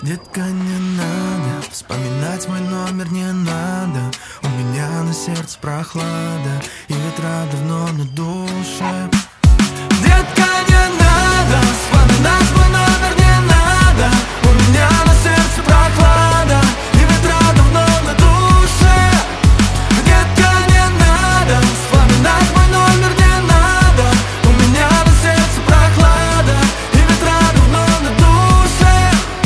Детка, не надо вспоминать мой номер, не надо. У меня на сердце прохлада, и ветра давно на душе. Детка, не надо вспоминать мой номер, не надо. У меня на сердце прохлада, и ветра давно на душе. Детка, не надо вспоминать мой номер, не надо. У меня на сердце прохлада, и ветра давно на душе.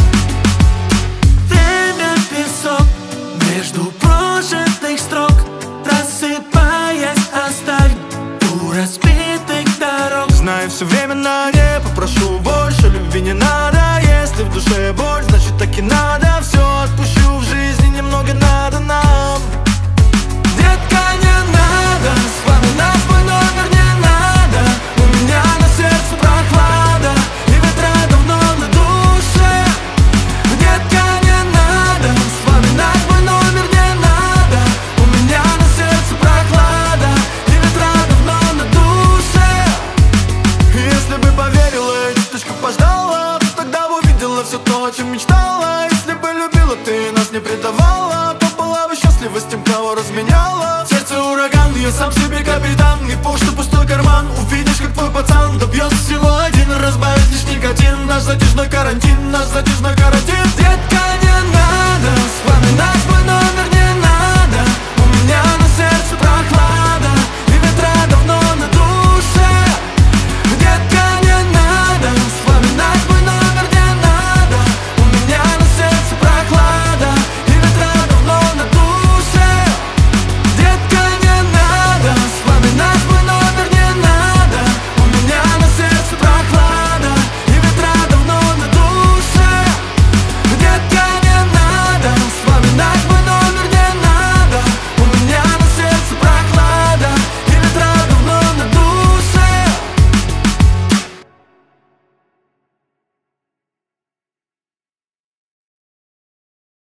Время — песок между прожитых строк, рассыпаясь, оставь у разбитых дорог. Знаю, все время на не попрошу больше, любви не надо. Если в душе боль, значит так и надо. Все отпущу, в жизни немного надо нам. Детка, не надо вспоминать мой номер, не надо. У меня на сердце прохлада, и ветра давно на душе. Детка, не надо вспоминать мой номер, не надо. У меня на сердце прохлада, и ветра давно на душе. Если бы поверила и чуточку пождала, то тогда бы увидела все то, о чем мечтала. Если бы любила ты и нас не предавала, то была бы счастлива с тем, кого разменяла. Сердце ураган, я сам себе капитан.